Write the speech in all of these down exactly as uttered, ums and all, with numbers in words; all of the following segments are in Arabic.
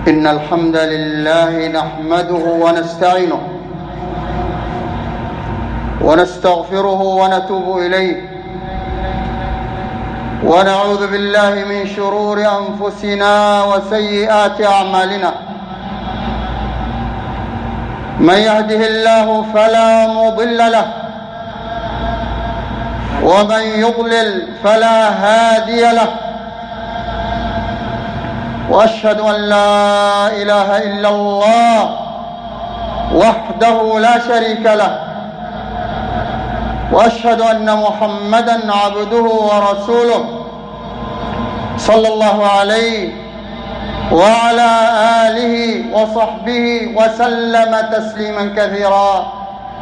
إن الحمد لله نحمده ونستعينه ونستغفره ونتوب إليه ونعوذ بالله من شرور أنفسنا وسيئات أعمالنا. من يهده الله فلا مضل له ومن يضلل فلا هادي له، وأشهد أن لا إله إلا الله وحده لا شريك له، وأشهد أن محمدًا عبده ورسوله صلى الله عليه وعلى آله وصحبه وسلم تسليمًا كثيرًا.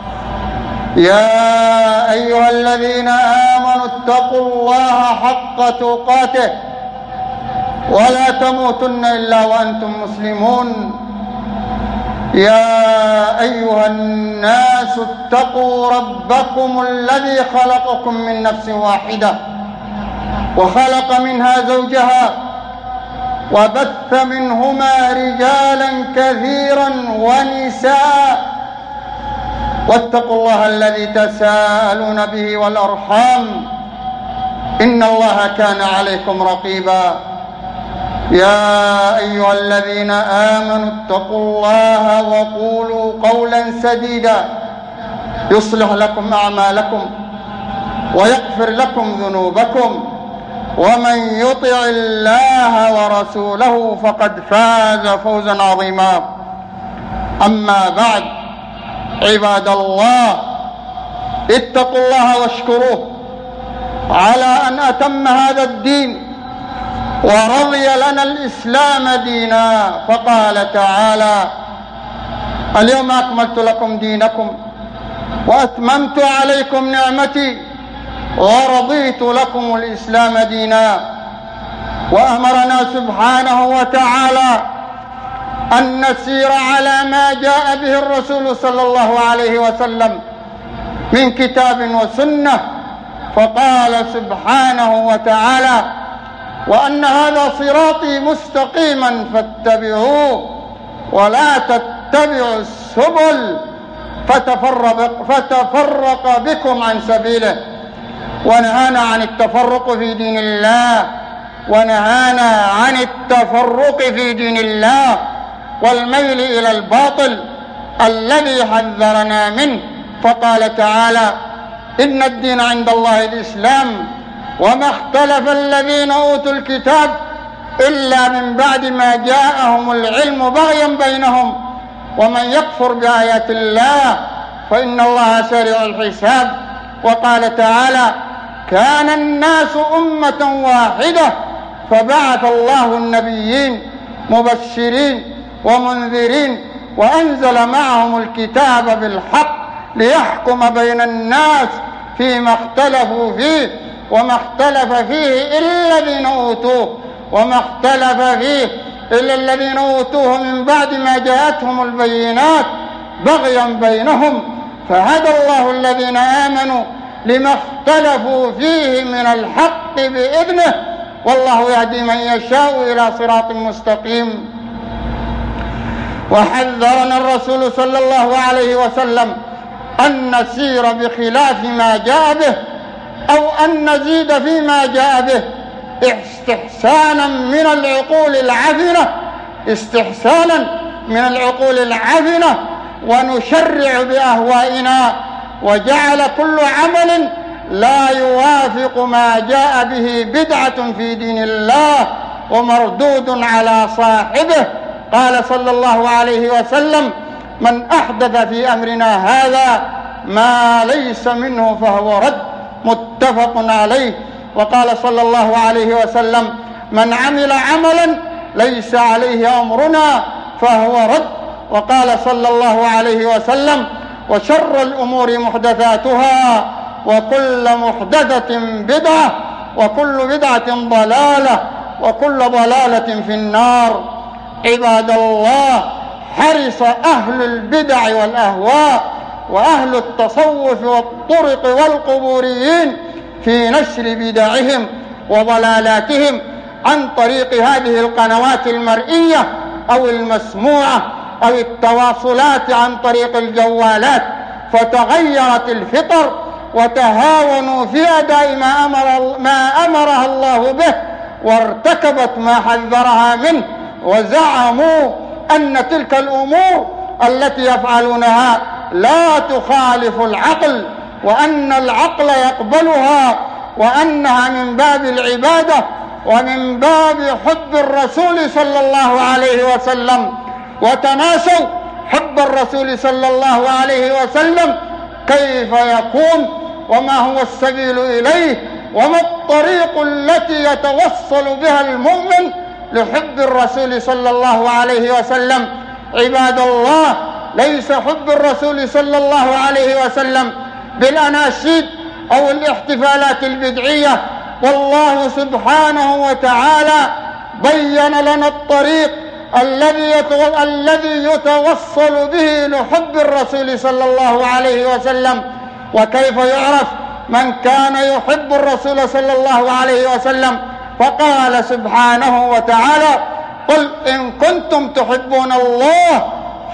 يا أيها الذين آمنوا اتقوا الله حق تقاته ولا تموتن إلا وأنتم مسلمون. يا أيها الناس اتقوا ربكم الذي خلقكم من نفس واحدة وخلق منها زوجها وبث منهما رجالا كثيرا ونساء، واتقوا الله الذي تساءلون به والأرحام إن الله كان عليكم رقيبا. يا أيها الذين آمنوا اتقوا الله وقولوا قولا سديدا يصلح لكم أعمالكم ويغفر لكم ذنوبكم، ومن يطع الله ورسوله فقد فاز فوزا عظيما. أما بعد، عباد الله، اتقوا الله واشكروه على أن أتم هذا الدين ورضي لنا الإسلام دينا، فقال تعالى: اليوم أكملت لكم دينكم وأتممت عليكم نعمتي ورضيت لكم الإسلام دينا. وأمرنا سبحانه وتعالى أن نسير على ما جاء به الرسول صلى الله عليه وسلم من كتاب وسنة، فقال سبحانه وتعالى: وأن هذا صراطي مستقيما فاتبعوه ولا تتبعوا السبل فتفرق, فتفرق بكم عن سبيله. ونهانا عن التفرق في دين الله ونهانا عن التفرق في دين الله والميل إلى الباطل الذي حذرنا منه، فقال تعالى: إن الدين عند الله الإسلام وما اختلف الذين أوتوا الكتاب إلا من بعد ما جاءهم العلم بغيا بينهم ومن يكفر بآيات الله فإن الله سريع الحساب. وقال تعالى: كان الناس أمة واحدة فبعث الله النبيين مبشرين ومنذرين وأنزل معهم الكتاب بالحق ليحكم بين الناس فيما اختلفوا فيه وما اختلف فيه إلا الذين أوتوه وما اختلف فيه إلا الذين أوتوه من بعد ما جاءتهم البينات بغيا بينهم، فهدى الله الذين آمنوا لما اختلفوا فيه من الحق بإذنه، والله يهدي من يشاء إلى صراط مستقيم. وحذرنا الرسول صلى الله عليه وسلم أن نسير بخلاف ما جاء به أو أن نزيد فيما جاء به استحسانا من العقول العفنة استحسانا من العقول العفنة ونشرع بأهوائنا، وجعل كل عمل لا يوافق ما جاء به بدعة في دين الله ومردود على صاحبه. قال صلى الله عليه وسلم: من أحدث في أمرنا هذا ما ليس منه فهو رد، متفق عليه. وقال صلى الله عليه وسلم: من عمل عملا ليس عليه أمرنا فهو رد. وقال صلى الله عليه وسلم: وشر الأمور محدثاتها وكل محدثة بدعة وكل بدعة ضلالة وكل ضلالة في النار. عباد الله، حرص أهل البدع والأهواء وأهل التصوف والطرق والقبوريين في نشر بدعهم وضلالاتهم عن طريق هذه القنوات المرئية أو المسموعة أو التواصلات عن طريق الجوالات، فتغيرت الفطر وتهاونوا في أداء ما أمر ما أمرها الله به، وارتكبت ما حذرها منه، وزعموا أن تلك الأمور التي يفعلونها لا تخالف العقل، وأن العقل يقبلها، وأنها من باب العبادة ومن باب حب الرسول صلى الله عليه وسلم. وتناسوا حب الرسول صلى الله عليه وسلم كيف يكون، وما هو السبيل إليه، وما الطريق التي يتوصل بها المؤمن لحب الرسول صلى الله عليه وسلم. عباد الله، ليس حب الرسول صلى الله عليه وسلم بالأناشيد أو الاحتفالات البدعية، والله سبحانه وتعالى بين لنا الطريق الذي الذي يتوصل به لحب الرسول صلى الله عليه وسلم. وكيف يعرف من كان يحب الرسول صلى الله عليه وسلم؟ فقال سبحانه وتعالى: قل إن كنتم تحبون الله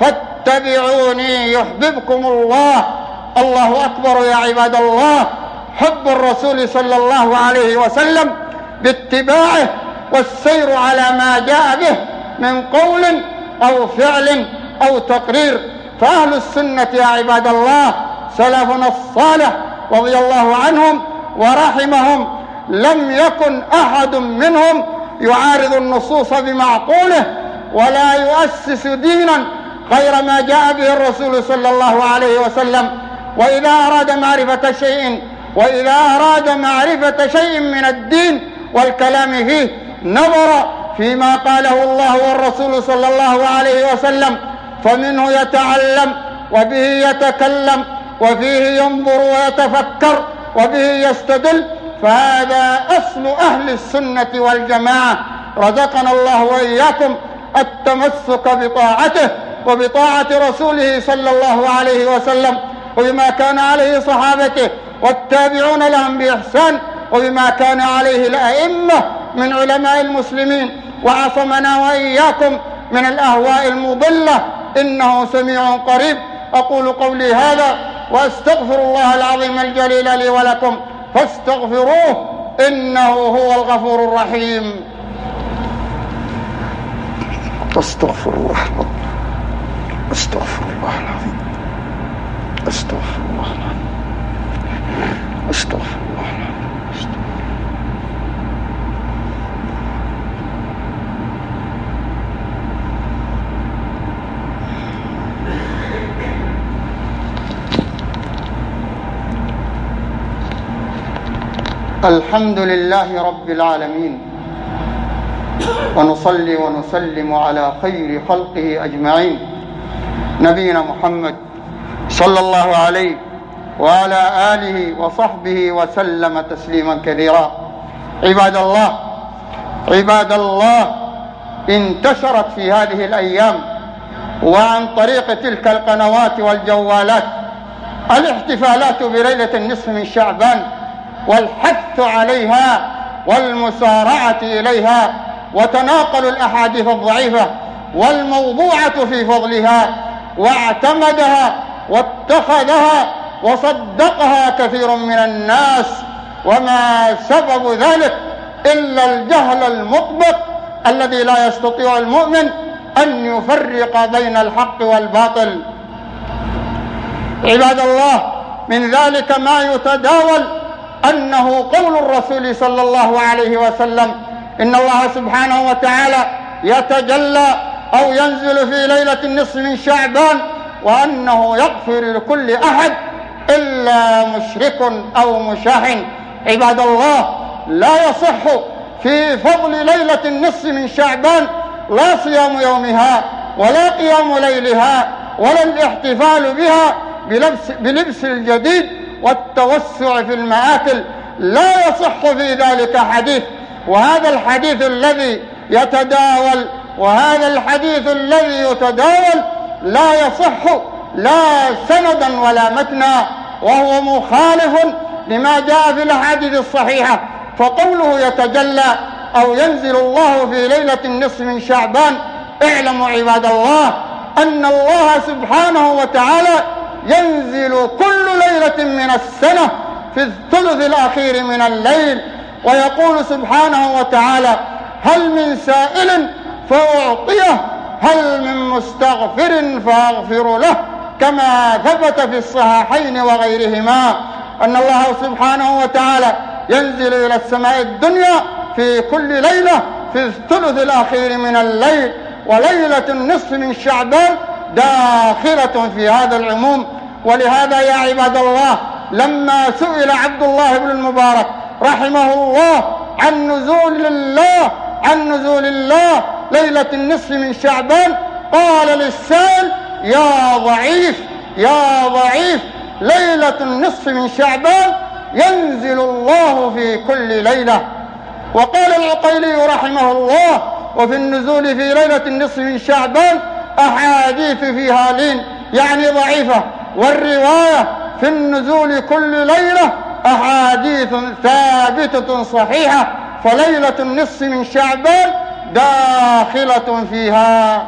فاتبعوني يحببكم الله. الله أكبر يا عباد الله. حب الرسول صلى الله عليه وسلم باتباعه والسير على ما جاء به من قول أو فعل أو تقرير. فأهل السنة يا عباد الله، سلفنا الصالح رضي الله عنهم ورحمهم، لم يكن أحد منهم يعارض النصوص بمعقوله ولا يؤسس دينا غير ما جاء به الرسول صلى الله عليه وسلم. وإذا أراد معرفة شيء وإذا أراد معرفة شيء من الدين والكلام فيه نظر فيما قاله الله والرسول صلى الله عليه وسلم، فمنه يتعلم وبه يتكلم وفيه ينظر ويتفكر وبه يستدل. فهذا أصل أهل السنة والجماعة. رزقنا الله وإياكم التمسك بطاعته وبطاعة رسوله صلى الله عليه وسلم، وبما كان عليه صحابته والتابعون لهم بإحسان، وبما كان عليه الأئمة من علماء المسلمين، وعصمنا وإياكم من الأهواء المضلة، إنه سميع قريب. أقول قولي هذا وأستغفر الله العظيم الجليل لي ولكم فاستغفروه إنه هو الغفور الرحيم. أستغفر الله أستغفر الله العظيم أستغفر الله العظيم أستغفر الله العظيم. الحمد لله رب العالمين، ونصلي ونسلم على خير خلقه أجمعين، نبينا محمد صلى الله عليه وعلى آله وصحبه وسلم تسليما كثيرا. عباد الله عباد الله انتشرت في هذه الأيام وعن طريق تلك القنوات والجوالات الاحتفالات بليلة النصف من شعبان، والحث عليها والمسارعة إليها، وتناقل الأحاديث الضعيفة والموضوعة في فضلها، واعتمدها واتخذها وصدقها كثير من الناس. وما سبب ذلك إلا الجهل المطبق الذي لا يستطيع المؤمن أن يفرق بين الحق والباطل. عباد الله، من ذلك ما يتداول أنه قول الرسول صلى الله عليه وسلم: إن الله سبحانه وتعالى يتجلى أو ينزل في ليلة النصف من شعبان، وأنه يغفر لكل أحد إلا مشرك أو مشاحن. عباد الله، لا يصح في فضل ليلة النصف من شعبان لا صيام يومها ولا قيام ليلها ولا الاحتفال بها بلبس, بلبس الجديد والتوسع في المآكل. لا يصح في ذلك حديث. وهذا الحديث الذي يتداول وهذا الحديث الذي يتداول لا يصح لا سندا ولا متنا، وهو مخالف لما جاء في الأحاديث الصحيحة. فقوله يتجلى أو ينزل الله في ليلة النصف من شعبان اعلموا عباد الله أن الله سبحانه وتعالى ينزل كل ليلة من السنة في الثلث الأخير من الليل ويقول سبحانه وتعالى: هل من سائل فأعطيه، هل من مستغفر فأغفر له، كما ثبت في الصحيحين وغيرهما أن الله سبحانه وتعالى ينزل إلى السماء الدنيا في كل ليلة في الثلث الأخير من الليل، وليلة النصف من شعبان داخلة في هذا العموم. ولهذا يا عباد الله لما سئل عبد الله بن المبارك رحمه الله عن نزول الله عن نزول الله ليلة النصف من شعبان قال للسائل: يا ضعيف يا ضعيف ليلة النصف من شعبان ينزل الله في كل ليلة. وقال العقيلي رحمه الله: وفي النزول في ليلة النصف من شعبان أحاديث فيها لين، يعني ضعيفة، والرواية في النزول كل ليلة أحاديث ثابتة صحيحة، فليلة النصف من شعبان داخلة فيها.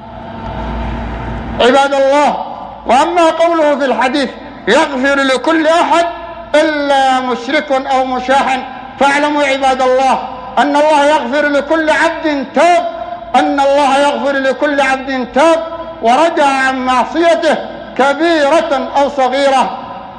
عباد الله، وأما قوله في الحديث: يغفر لكل أحد إلا مشرك أو مشاح، فاعلموا عباد الله أن الله يغفر لكل عبد تاب أن الله يغفر لكل عبد تاب ورجع عن معصيته كبيرة أو صغيرة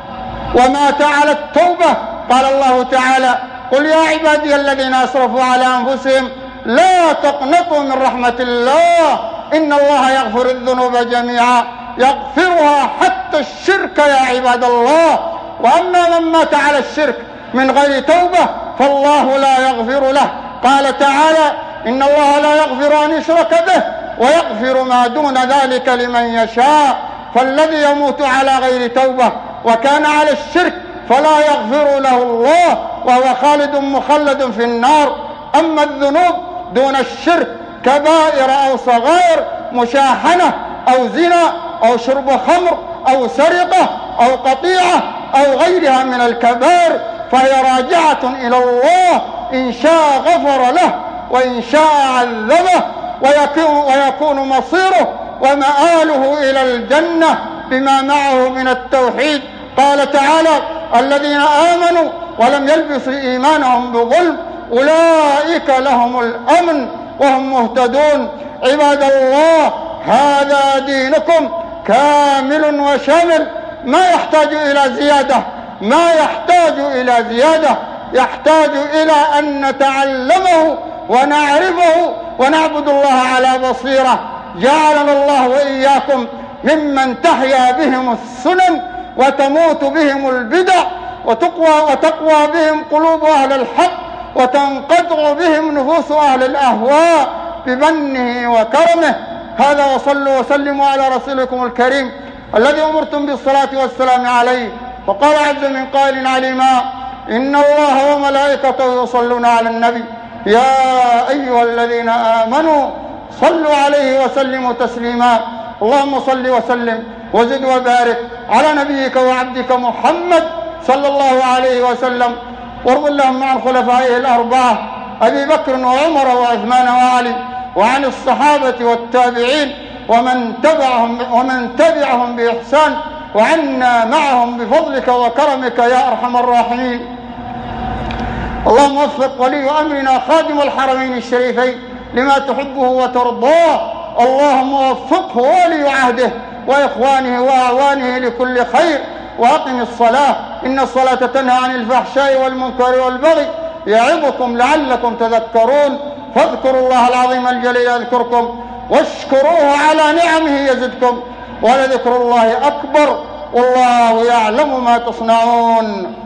ومات على التوبة. قال الله تعالى: قل يا عبادي الذين أسرفوا على أنفسهم لا تقنطوا من رحمة الله إن الله يغفر الذنوب جميعا يغفرها حتى الشرك يا عباد الله. وأما من مات على الشرك من غير توبة فالله لا يغفر له. قال تعالى: إن الله لا يغفر أن يشرك به ويغفر ما دون ذلك لمن يشاء. فالذي يموت على غير توبة وكان على الشرك فلا يغفر له الله وهو خالد مخلد في النار. أما الذنوب دون الشرك كبائر أو صغائر، مشاحنة أو زنا أو شرب خمر أو سرقة أو قطيعة أو غيرها من الكبائر، فهي راجعة إلى الله، إن شاء غفر له وإن شاء عذبه، ويكون مصيره ومآله إلى الجنة بما معه من التوحيد. قال تعالى: الذين آمنوا ولم يلبسوا إيمانهم بظلم أولئك لهم الأمن وهم مهتدون. عباد الله، هذا دينكم كامل وشامل، ما يحتاج إلى زيادة ما يحتاج إلى زيادة يحتاج إلى أن نتعلمه ونعرفه ونعبد الله على بصيرة. جعلنا الله وإياكم ممن تحيا بهم السنن وتموت بهم البدع وتقوى, وتقوى بهم قلوب أهل الحق وتنقطع بهم نفوس أهل الأهواء بمنه وكرمه. هذا، وصلوا وسلموا على رسولكم الكريم الذي أمرتم بالصلاة والسلام عليه. وقال عز من قائل عليما: إن الله وملائكته يصلون على النبي يا أيها الذين آمنوا صلوا عليه وسلموا تسليما. اللهم صل وسلم وزد وبارك على نبيك وعبدك محمد صلى الله عليه وسلم، وارض اللهم عن خلفائه الأربعة أبي بكر وعمر وعثمان وعلي، وعن الصحابة والتابعين ومن تبعهم ومن تبعهم بإحسان، وعنا معهم بفضلك وكرمك يا أرحم الراحمين. اللهم وفق ولي أمرنا خادم الحرمين الشريفين لما تحبه وترضاه. اللهم وفقه ولي عهده وإخوانه وأعوانه لكل خير. وأقم الصلاة إن الصلاة تنهى عن الفحشاء والمنكر والبغي يعظكم لعلكم تذكرون. فاذكروا الله العظيم الجليل يذكركم واشكروه على نعمه يزدكم ولذكر الله أكبر والله يعلم ما تصنعون.